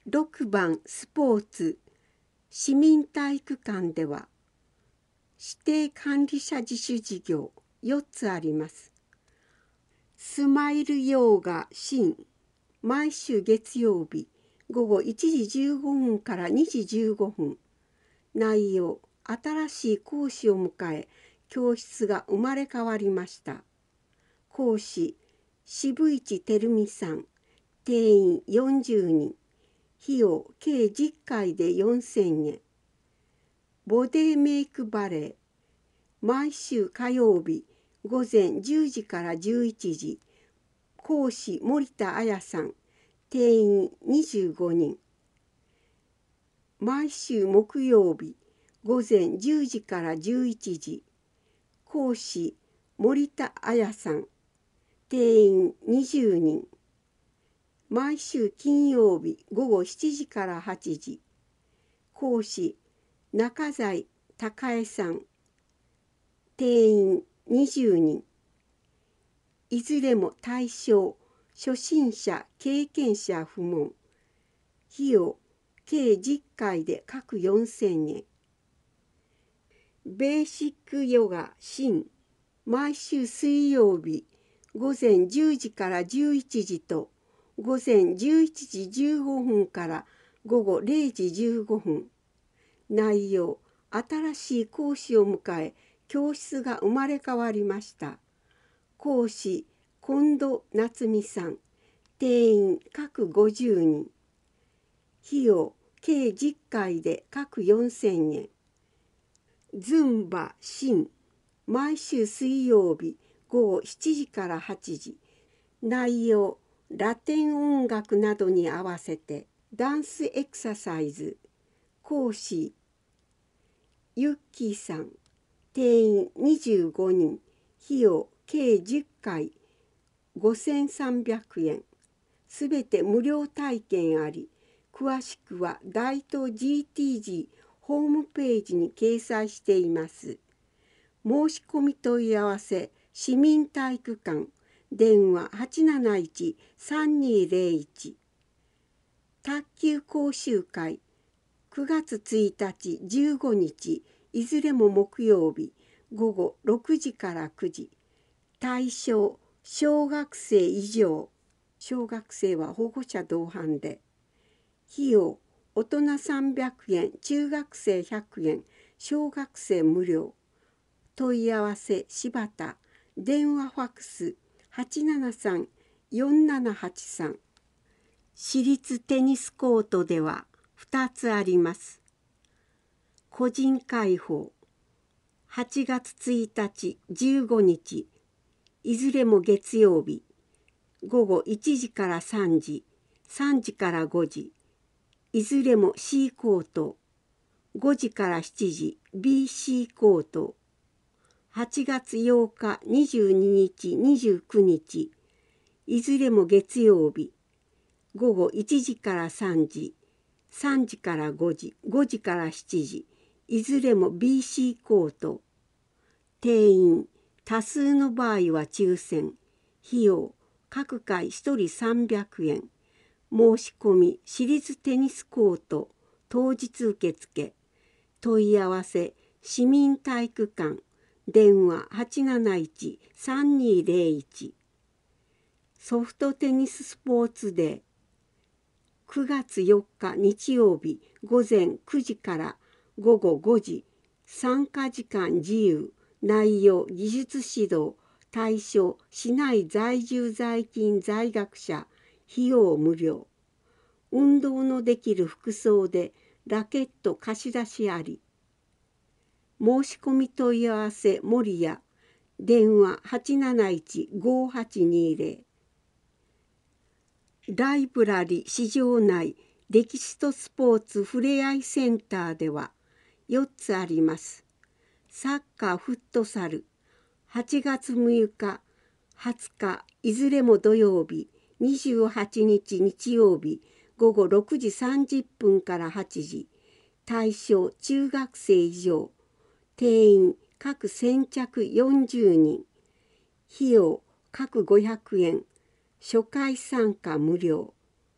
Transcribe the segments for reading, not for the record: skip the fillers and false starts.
6番スポーツ市民体育館では指定管理者自主事業4つあります。スマイルヨガ新毎週月曜日午後1時15分から2時15分。内容、新しい講師を迎え、教室が生まれ変わりました。講師、渋市照美さん。定員40人。費用計10回で4000円。ボディメイクバレエ。毎週火曜日午前10時から11時。講師森田彩さん。定員25人。毎週木曜日午前10時から11時。講師森田彩さん。定員20人。毎週金曜日午後7時から8時。講師中材孝恵さん。定員20人。いずれも対象初心者経験者不問。費用計10回で各4000円。ベーシックヨガ新毎週水曜日午前10時から11時と午前11時15分から午後0時15分。内容、新しい講師を迎え、教室が生まれ変わりました。講師、近藤夏美さん。定員各50人。費用、計10回で各4000円。ズンバ新毎週水曜日午後7時から8時。内容、ラテン音楽などに合わせてダンスエクササイズ。講師ユッキーさん。定員25人。費用計10回5300円。すべて無料体験あり、詳しくは大東 GTG ホームページに掲載しています。申し込み問い合わせ市民体育館電話871-3201。卓球講習会9月1日15日いずれも木曜日午後6時から9時。対象小学生以上。小学生は保護者同伴で。費用大人300円、中学生100円、小学生無料。問い合わせ柴田。電話ファックス873-4783。私立テニスコートでは2つあります。個人開放8月1日15日いずれも月曜日午後1時から3時、3時から5時いずれも C コート。5時から7時 BC コート。8月8日22日29日いずれも月曜日午後1時から3時、3時から5時、5時から7時いずれも BC コート。定員多数の場合は抽選。費用各回1人300円。申し込み私立テニスコート当日受付。問い合わせ市民体育館電話871-3201。ソフトテニススポーツデー9月4日日曜日午前9時から午後5時。参加時間自由。内容技術指導。対象市内在住在勤在学者。費用無料。運動のできる服装でラケット貸し出しあり。申し込み問い合わせ森谷。電話871-5820。ライブラリ市場内歴史とスポーツふれあいセンターでは4つあります。サッカーフットサル8月6日20日いずれも土曜日28日日曜日午後6時30分から8時。対象中学生以上。定員各先着40人。費用各500円。初回参加無料。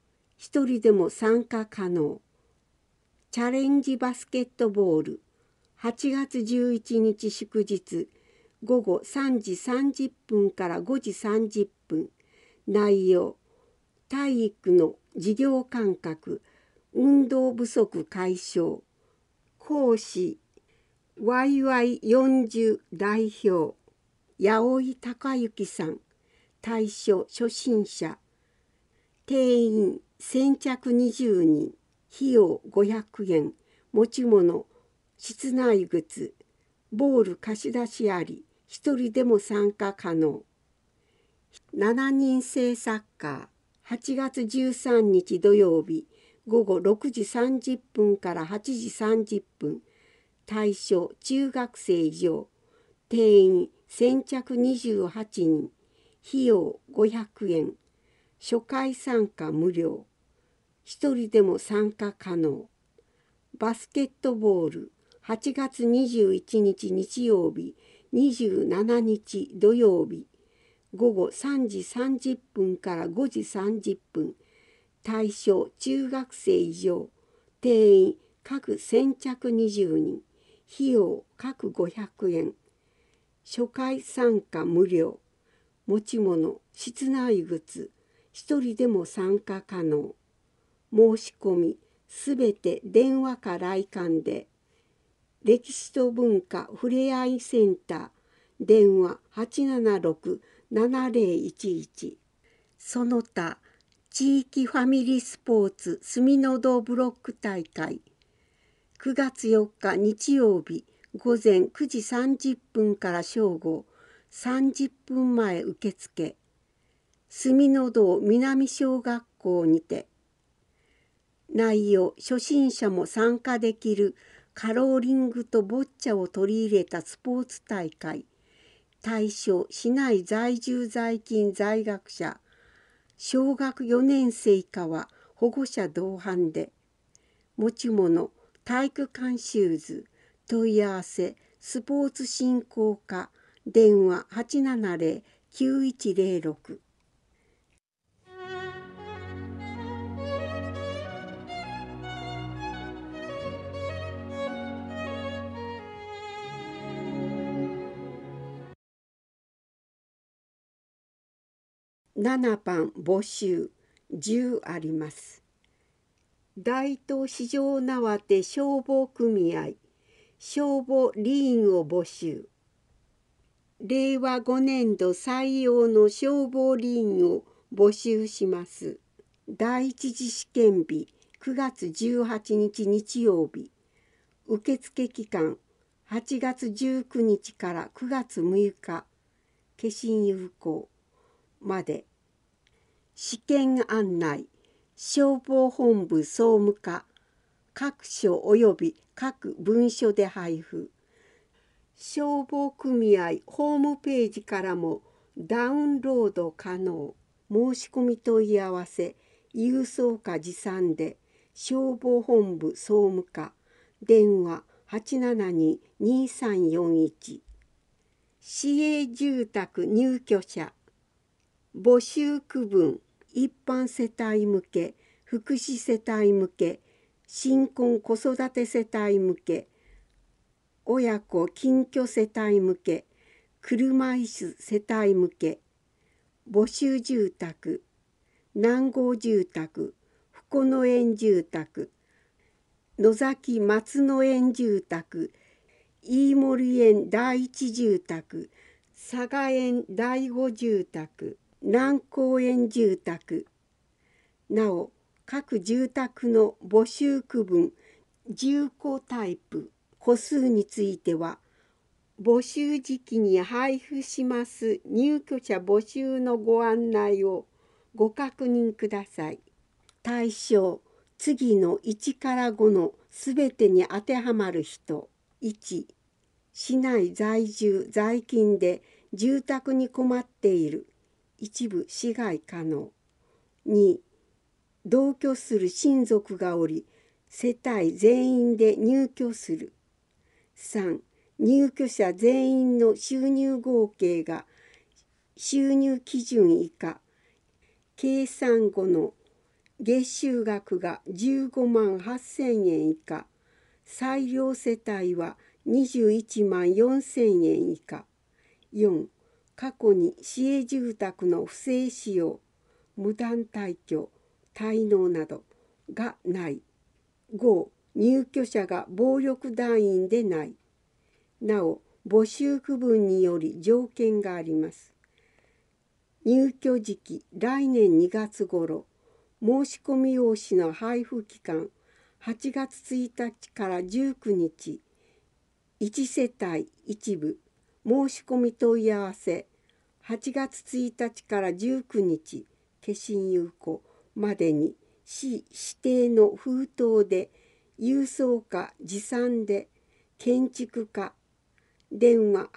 一人でも参加可能。チャレンジバスケットボール8月11日祝日午後3時30分から5時30分。内容、体育の授業感覚、運動不足解消。講師、YY40 代表、八尾隆之さん。対象、初心者。定員、先着20人。費用500円。持ち物、室内靴。ボール貸し出しあり。一人でも参加可能。7人制サッカー。8月13日土曜日。午後6時30分から8時30分。対象、中学生以上。定員、先着28人。費用500円。初回参加無料。一人でも参加可能。バスケットボール8月21日日曜日、27日土曜日、午後3時30分から5時30分。対象中学生以上。定員各先着20人。費用各500円。初回参加無料。持ち物、室内靴。一人でも参加可能。申し込み、すべて電話か来館で。歴史と文化ふれあいセンター。電話876-7011。その他、地域ファミリースポーツすみのどブロック大会。9月4日日曜日、午前9時30分から正午30分前受付。住の堂南小学校にて。内容、初心者も参加できるカローリングとボッチャを取り入れたスポーツ大会。対象、市内在住在勤在学者。小学4年生以下は保護者同伴で。持ち物、体育館シューズ。問い合わせ、スポーツ振興課。電話870-9106。7番募集10あります。大東市場縄手消防組合消防理員を募集。令和5年度採用の消防理員を募集します。第一次試験日9月18日日曜日。受付期間8月19日から9月6日。消印有効まで。試験案内、消防本部総務課、各所及び各文書で配布。消防組合ホームページからもダウンロード可能。申し込み問い合わせ、郵送か持参で、消防本部総務課、電話872-2341。市営住宅入居者。募集区分、一般世帯向け、福祉世帯向け、新婚子育て世帯向け、親子近居世帯向け、車椅子世帯向け。募集住宅、南郷住宅、福野園住宅、野崎松野園住宅、飯森園第一住宅、佐賀園第五住宅、南高園住宅。なお、各住宅の募集区分、住戸タイプ、戸数については、募集時期に配布します入居者募集のご案内をご確認ください。対象、次の1から5のすべてに当てはまる人。1、市内在住在勤で住宅に困っている。一部市外可能。2、同居する親族がおり、世帯全員で入居する。3、入居者全員の収入合計が収入基準以下、計算後の月収額が15万8,000円以下、裁量世帯は21万4,000円以下。4、過去に市営住宅の不正使用、無断退去、滞納などがない。5、入居者が暴力団員でない。なお、募集区分により条件があります。入居時期、来年2月頃。申し込み用紙の配布期間、8月1日から19日。1世帯1部。申し込み問い合わせ、8月1日から19日。消印有効までに、市指定の封筒で、郵送か持参で、建築家。電話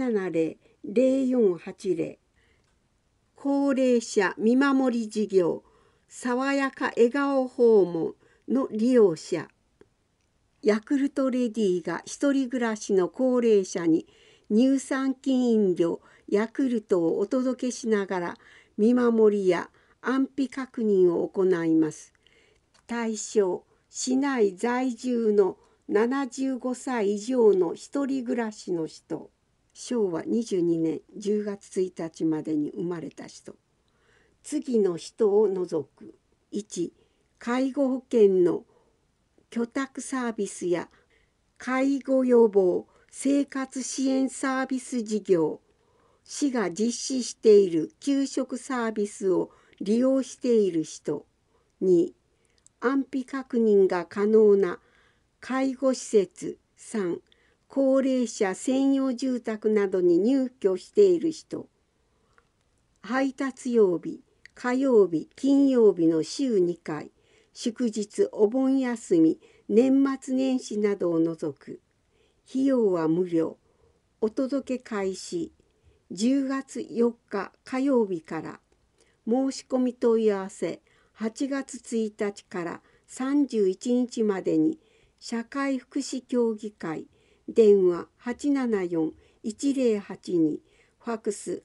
870-0480。高齢者見守り事業、爽やか笑顔訪問の利用者。ヤクルトレディが一人暮らしの高齢者に乳酸菌飲料ヤクルトをお届けしながら見守りや安否確認を行います。対象、市内在住の75歳以上の一人暮らしの人。昭和22年10月1日までに生まれた人。次の人を除く。1、介護保険の居宅サービスや介護予防生活支援サービス事業、市が実施している給食サービスを利用している人。2、安否確認が可能な介護施設。3、高齢者専用住宅などに入居している人。配達曜日、火曜日、金曜日の週2回、祝日、お盆休み、年末年始などを除く。費用は無料。お届け開始、10月4日火曜日から。申し込み問い合わせ、8月1日から31日までに、社会福祉協議会、電話874-1082、ファクス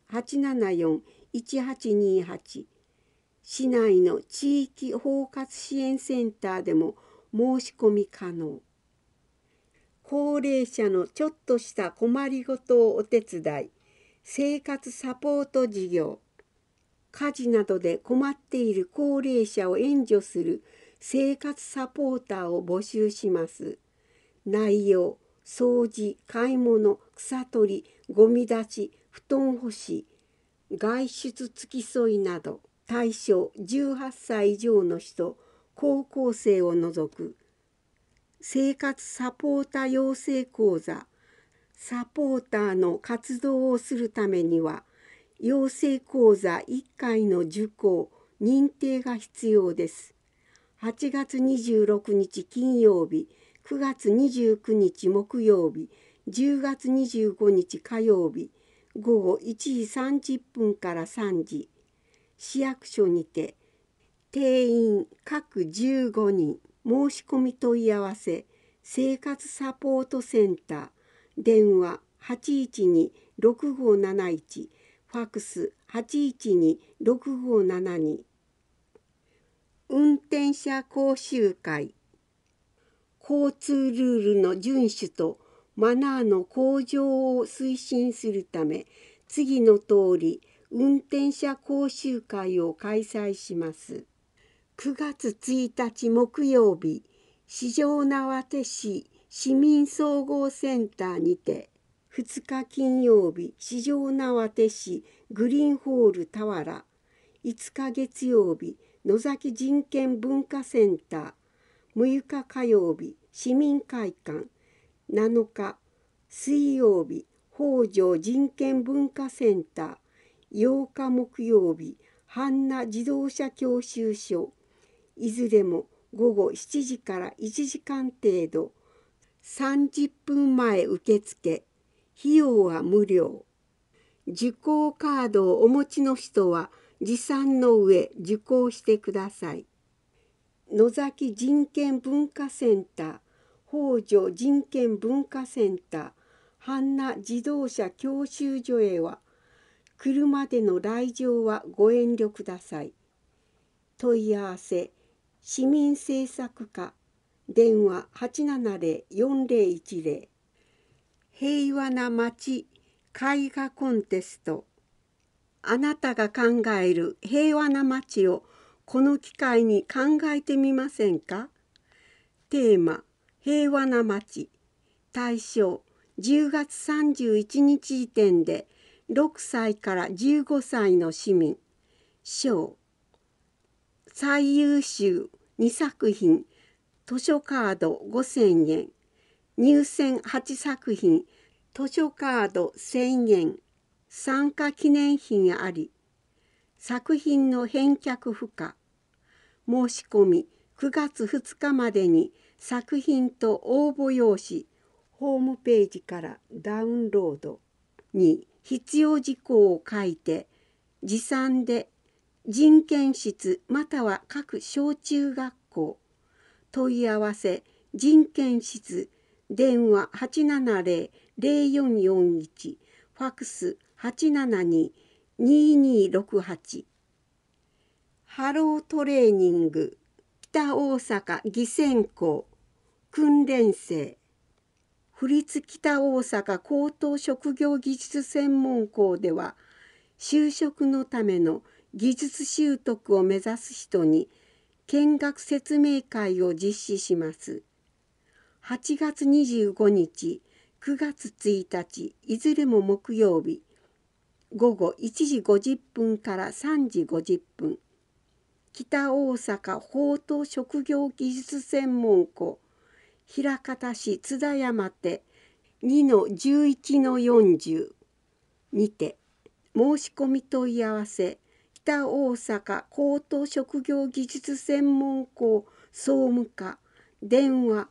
874-1828。市内の地域包括支援センターでも申し込み可能。高齢者のちょっとした困りごとをお手伝い、生活サポート事業。家事などで困っている高齢者を援助する生活サポーターを募集します。内容、掃除、買い物、草取り、ゴミ出し、布団干し、外出付き添いなど。対象、18歳以上の人、高校生を除く。生活サポータ養成講座。サポーターの活動をするためには、養成講座1回の受講、認定が必要です。8月26日金曜日、9月29日木曜日、10月25日火曜日、午後1時30分から3時。市役所にて、定員各15人、申し込み問い合わせ、生活サポートセンター、電話812-6571、ファクス812-6572。運転者講習会。交通ルールの遵守とマナーの向上を推進するため、次の通り、運転者講習会を開催します。9月1日木曜日、四条畷市市民総合センターにて、2日金曜日、四条畷市グリーンホール田原、5日月曜日、野崎人権文化センター、6日火曜日、市民会館、7日水曜日、北条人権文化センター、8日木曜日、阪奈自動車教習所、いずれも午後7時から1時間程度、30分前受付、費用は無料。受講カードをお持ちの人は持参の上受講してください。野崎人権文化センター、北条人権文化センター、阪奈自動車教習所へは、車での来場はご遠慮ください。問い合わせ市民政策課電話870-4010平和な街絵画コンテスト。あなたが考える平和な街をこの機会に考えてみませんか。テーマ平和な街。対象10月31日時点で6歳から15歳の市民。賞最優秀2作品図書カード5000円。入選8作品図書カード1000円。参加記念品あり。作品の返却不可。申し込み9月2日までに作品と応募用紙ホームページからダウンロードに必要事項を書いて持参で人権室または各小中学校問い合わせ人権室電話870-0441ファクス872-2268ハロートレーニング北大阪技専校訓練生府立北大阪高等職業技術専門校では就職のための技術習得を目指す人に見学説明会を実施します。8月25日、9月1日、いずれも木曜日、午後1時50分から3時50分、北大阪高等職業技術専門校、枚方市津田山手 2-11-40 にて、申し込み問い合わせ、北大阪高等職業技術専門校総務課、電話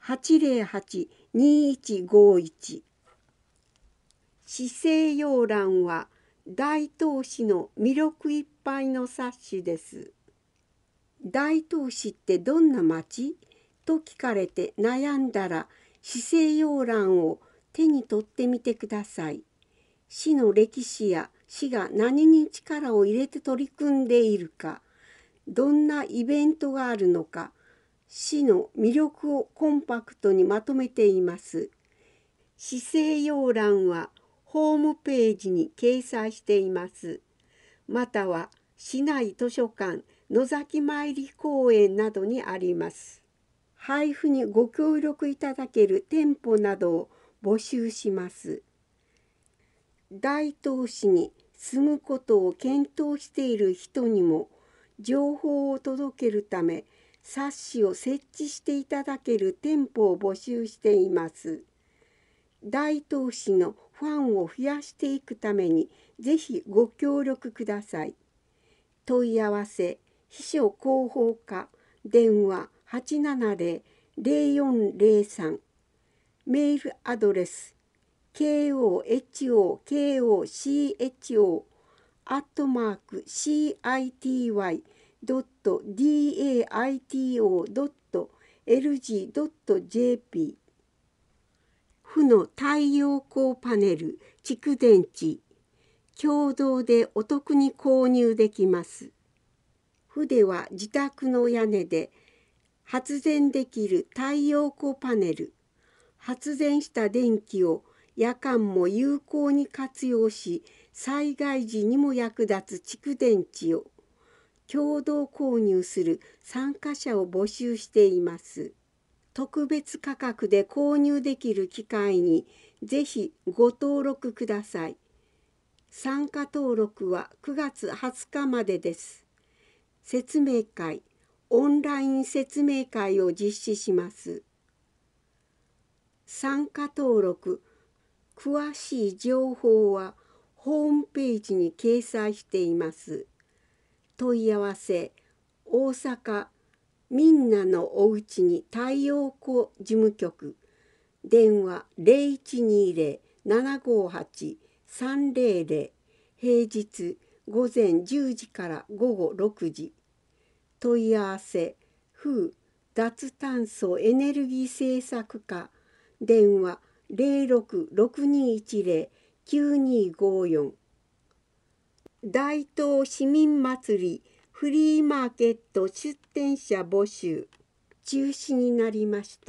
808-2151。市政要覧は大東市の魅力いっぱいの冊子です。大東市ってどんな町と聞かれて悩んだら市政要覧を手に取ってみてください。市の歴史や市が何に力を入れて取り組んでいるか、どんなイベントがあるのか、市の魅力をコンパクトにまとめています。市政要覧はホームページに掲載しています。または市内図書館、野崎参り公園などにあります。配布にご協力いただける店舗などを募集します。大東市に住むことを検討している人にも情報を届けるため冊子を設置していただける店舗を募集しています。大東市のファンを増やしていくためにぜひご協力ください。問い合わせ秘書広報課電話870-0403メールアドレスkocho.city.daito.lg.jp 府の太陽光パネル、蓄電池、共同でお得に購入できます。府では自宅の屋根で発電できる太陽光パネル、発電した電気を夜間も有効に活用し、災害時にも役立つ蓄電池を共同購入する参加者を募集しています。特別価格で購入できる機会にぜひご登録ください。参加登録は9月20日までです。説明会、オンライン説明会を実施します。参加登録、詳しい情報はホームページに掲載しています。問い合わせ、大阪みんなのおうちに太陽光事務局、電話0120-758-300、平日午前10時から午後6時。問い合わせ、府脱炭素エネルギー政策課、電話06-6210-9254。大東市民祭りフリーマーケット出店者募集中止になりました。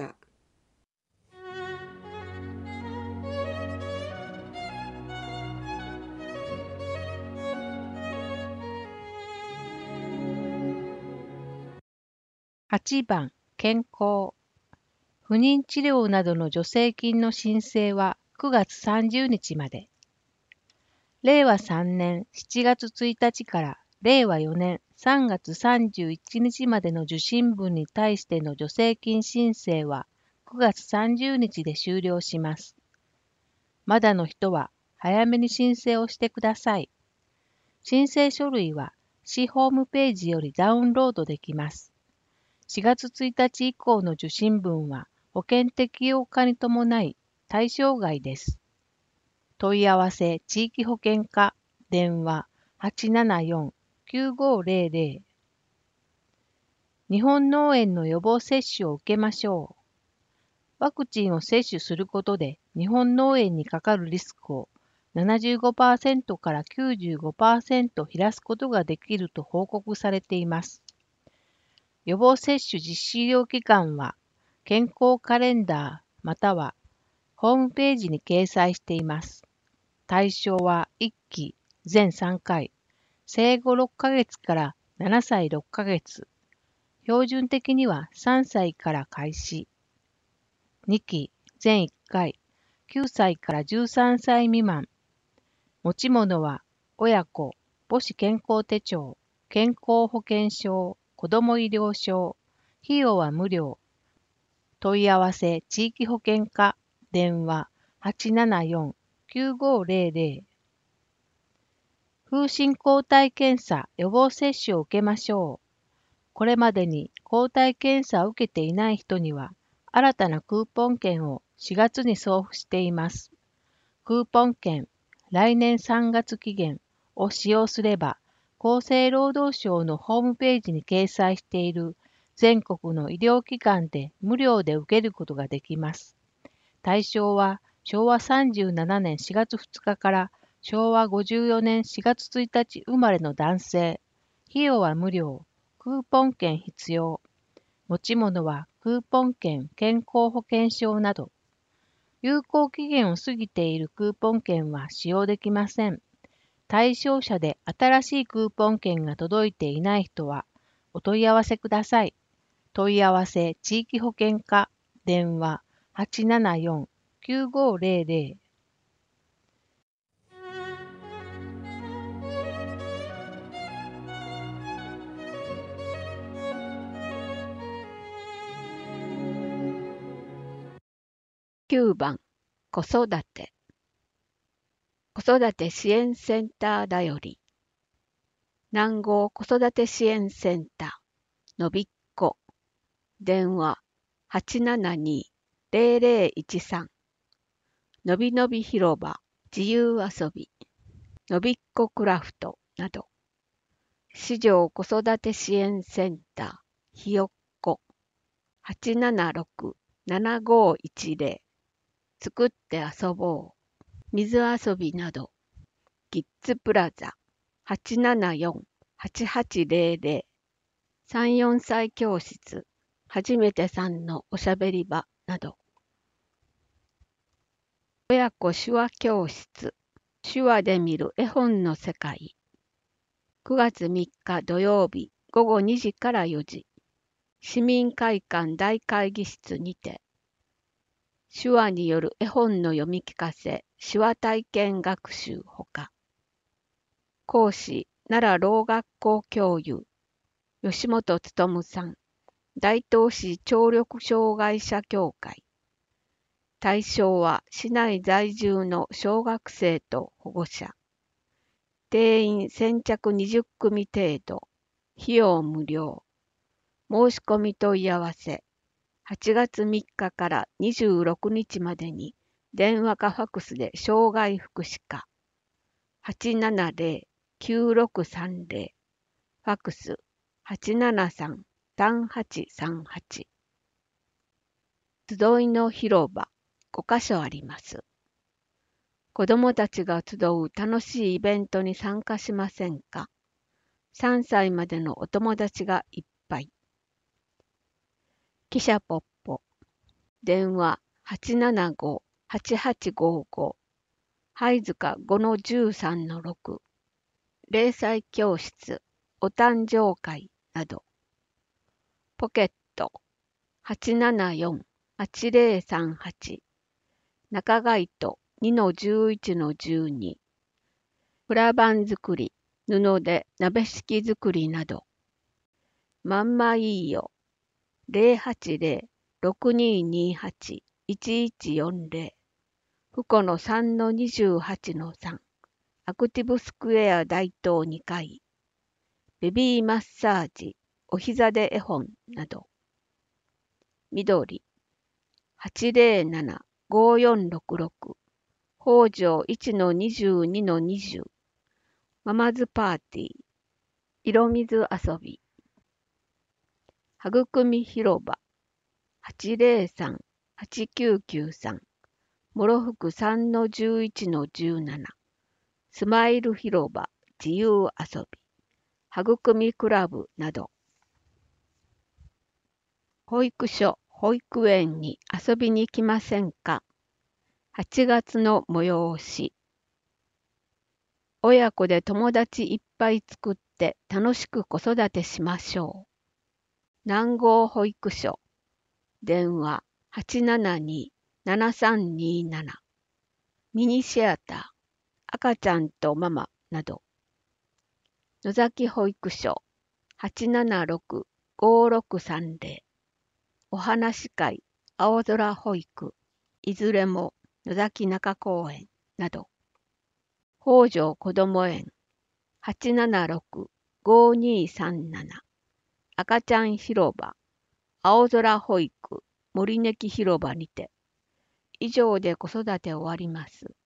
8番、健康。不妊治療などの助成金の申請は9月30日まで。令和3年7月1日から令和4年3月31日までの受診分に対しての助成金申請は9月30日で終了します。まだの人は早めに申請をしてください。申請書類は市ホームページよりダウンロードできます。4月1日以降の受診分は保険適用化に伴い対象外です。問い合わせ地域保険課電話 874-9500。 日本脳炎の予防接種を受けましょう。ワクチンを接種することで日本脳炎にかかるリスクを 75% から 95% 減らすことができると報告されています。予防接種実施医療機関は健康カレンダーまたはホームページに掲載しています。対象は1期全3回、生後6ヶ月から7歳6ヶ月、標準的には3歳から開始。2期全1回、9歳から13歳未満。持ち物は親子、母子健康手帳、健康保険証、子ども医療証。費用は無料。問い合わせ地域保険課電話 874-9500。 風疹抗体検査予防接種を受けましょう。これまでに抗体検査を受けていない人には新たなクーポン券を4月に送付しています。クーポン券来年3月期限を使用すれば厚生労働省のホームページに掲載している全国の医療機関で無料で受けることができます。対象は昭和37年4月2日から昭和54年4月1日生まれの男性。費用は無料。クーポン券必要。持ち物はクーポン券、健康保険証など。有効期限を過ぎているクーポン券は使用できません。対象者で新しいクーポン券が届いていない人はお問い合わせください。問い合わせ地域保険課電話 874-9500。 9番、子育て。子育て支援センターだより。南郷子育て支援センター、のびっこ。電話、872-0013。のびのび広場、自由遊び。のびっこクラフトなど。市場子育て支援センター、ひよっこ。876-7510。作って遊ぼう。水遊びなど。キッズプラザ 874-8800。3、4歳教室。はじめてさんのおしゃべり場など。親子手話教室。手話で見る絵本の世界。9月3日土曜日午後2時から4時。市民会館大会議室にて。手話による絵本の読み聞かせ、手話体験学習ほか。講師、奈良ろう学校教諭、吉本勉さん、大東市聴力障害者協会。対象は市内在住の小学生と保護者。定員先着20組程度。費用無料。申し込み問い合わせ。8月3日から26日までに電話かファクスで障害福祉課 870-9630 ファクス 873-3838。 集いの広場5カ所あります。子どもたちが集う楽しいイベントに参加しませんか？ 3歳までのお友達がいっぱい。汽車ポッポ。電話875-8855。灰塚5-13-6。零細教室、お誕生会など。ポケット874-8038。中街と2-11-12。プラバン作り、布で鍋敷作りなど。まんまいいよ。080-6228-1140。フコの3-28-3。アクティブスクエア大東2階。ベビーマッサージ、お膝で絵本など。緑。807-5466。北条1-22-20。ママズパーティー。色水遊び。育み広場。803-8993。もろふく3-11-17。スマイル広場、自由遊び。育みクラブなど。保育所、保育園に遊びに来ませんか。8月の催し。親子で友達いっぱい作って楽しく子育てしましょう。南郷保育所。電話872-7327。ミニシアター、赤ちゃんとママなど。野崎保育所。876-5630。お話会、青空保育、いずれも野崎中公園など。北条こども園。876-5237。赤ちゃん広場、青空保育、森根木広場にて。以上で子育て終わります。